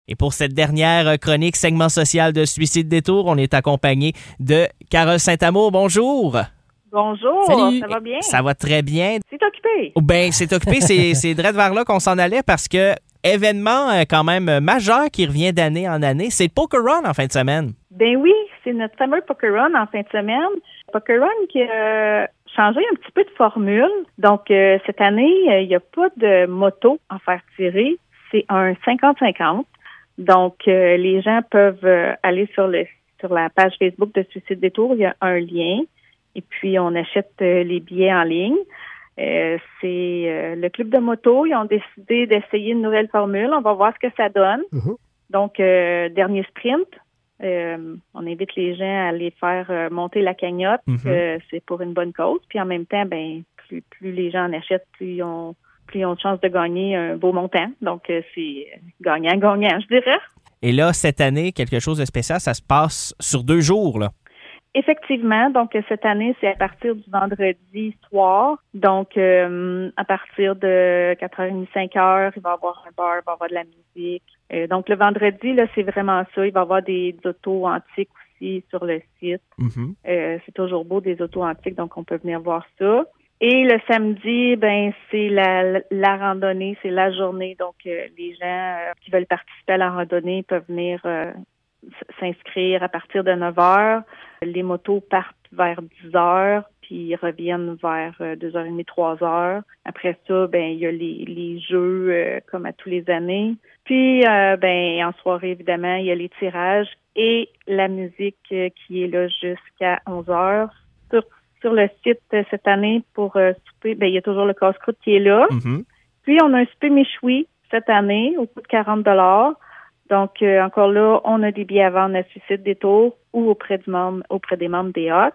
Et pour cette dernière chronique segment social de Suicide Détour, on est accompagné de Carole Saint-Amour. Bonjour. Bonjour. Salut. Ça va bien? Ça va très bien. C'est occupé. Ben, c'est occupé. c'est direct vers là qu'on s'en allait parce que événement quand même majeur qui revient d'année en année, c'est le Poker Run en fin de semaine. Ben oui, c'est notre fameux Poker Run en fin de semaine. Poker Run qui a changé un petit peu de formule. Donc, cette année, il n'y a pas de moto à faire tirer. C'est un 50-50. Donc, les gens peuvent aller sur la page Facebook de Suicide Détour. Il y a un lien. Et puis, on achète les billets en ligne. C'est le club de moto. Ils ont décidé d'essayer une nouvelle formule. On va voir ce que ça donne. Mm-hmm. Donc, dernier sprint. On invite les gens à aller faire monter la cagnotte. Mm-hmm. C'est pour une bonne cause. Puis en même temps, ben plus les gens en achètent, plus ils ont de chances de gagner un beau montant. Donc, c'est gagnant-gagnant, je dirais. Et là, cette année, quelque chose de spécial, ça se passe sur 2 jours, là. Effectivement. Donc, cette année, c'est à partir du vendredi soir. Donc, à partir de 4h30, 5h, il va y avoir un bar, il va y avoir de la musique. Donc, le vendredi, là, c'est vraiment ça. Il va y avoir des autos antiques aussi sur le site. Mm-hmm. C'est toujours beau, des autos antiques, donc on peut venir voir ça. Et le samedi, ben c'est la randonnée, c'est la journée. Donc, les gens qui veulent participer à la randonnée peuvent venir s'inscrire à partir de 9h. Les motos partent vers 10h, puis reviennent vers 2h30, 3h. Après ça, ben il y a les jeux comme à tous les années. Puis, ben en soirée, évidemment, il y a les tirages et la musique qui est là jusqu'à 11h. Sur le site cette année pour souper, ben il y a toujours le casse-croûte qui est là. Mm-hmm. Puis, on a un souper méchoui cette année au coût de 40$. Donc, encore là, on a des billets à vendre à Suicide Détour ou auprès des membres des Hawks.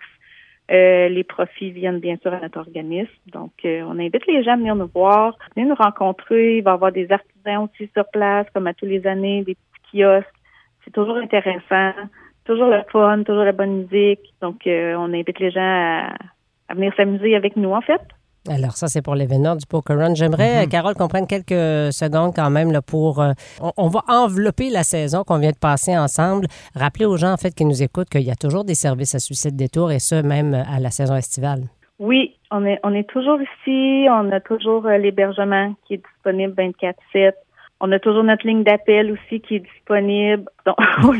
Les profits viennent bien sûr à notre organisme. Donc, on invite les gens à venir nous voir, à venir nous rencontrer. Il va y avoir des artisans aussi sur place, comme à tous les années, des petits kiosques. C'est toujours intéressant, toujours le fun, toujours la bonne musique. Donc, on invite les gens à venir s'amuser avec nous, en fait. Alors, ça, c'est pour l'événement du Poker Run. J'aimerais, Carole, qu'on prenne quelques secondes quand même là, pour... on va envelopper la saison qu'on vient de passer ensemble. Rappeler aux gens, en fait, qui nous écoutent qu'il y a toujours des services à Suicide Détour et ce, même à la saison estivale. Oui, on est toujours ici. On a toujours l'hébergement qui est disponible 24/7. On a toujours notre ligne d'appel aussi qui est disponible. Donc,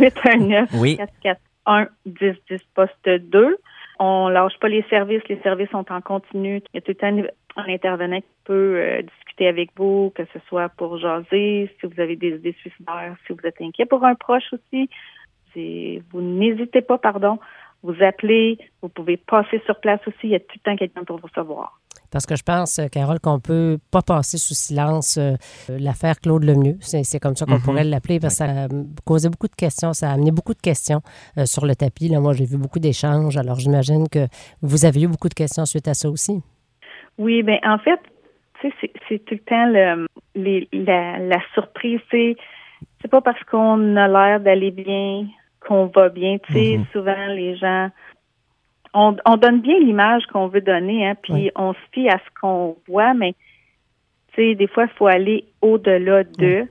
819 441 1010 poste 2. On lâche pas les services sont en continu. Il y a tout le temps un intervenant qui peut discuter avec vous, que ce soit pour jaser, si vous avez des idées suicidaires, si vous êtes inquiet pour un proche aussi. Vous n'hésitez pas, vous appelez, vous pouvez passer sur place aussi, il y a tout le temps quelqu'un pour vous recevoir. Parce que je pense, Carole, qu'on peut pas passer sous silence l'affaire Claude Lemieux. C'est comme ça qu'on pourrait l'appeler, parce que ça a causé beaucoup de questions, ça a amené beaucoup de questions sur le tapis. Là, moi, j'ai vu beaucoup d'échanges, alors j'imagine que vous avez eu beaucoup de questions suite à ça aussi. Oui, bien, en fait, tu sais, c'est tout le temps la surprise. C'est pas parce qu'on a l'air d'aller bien qu'on va bien. Tu sais, souvent, les gens... On donne bien l'image qu'on veut donner, hein, puis on se fie à ce qu'on voit, mais tu sais, des fois, il faut aller au-delà d'eux.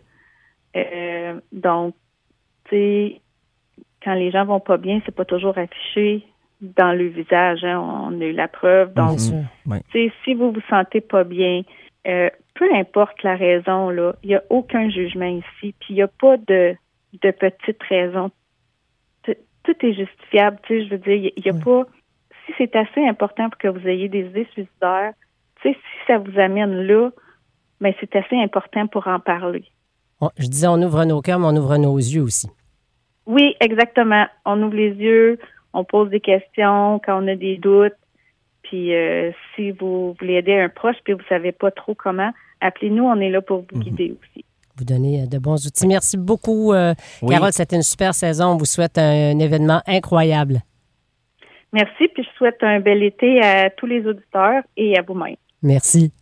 Donc, tu sais, quand les gens vont pas bien, c'est pas toujours affiché dans le visage. Hein, on a eu la preuve. Donc, tu sais, si vous vous sentez pas bien, peu importe la raison, là, il y a aucun jugement ici, puis il y a pas de petites raisons. Tout est justifiable. Tu sais, je veux dire, il y a pas... Si c'est assez important pour que vous ayez des idées suicidaires, tu sais, si ça vous amène là, bien, c'est assez important pour en parler. Je disais, on ouvre nos cœurs, mais on ouvre nos yeux aussi. Oui, exactement. On ouvre les yeux, on pose des questions quand on a des doutes. Puis, si vous voulez aider un proche puis vous ne savez pas trop comment, appelez-nous, on est là pour vous guider aussi. Vous donnez de bons outils. Merci beaucoup, Carole. C'était une super saison. On vous souhaite un événement incroyable. Merci, puis je souhaite un bel été à tous les auditeurs et à vous-même. Merci.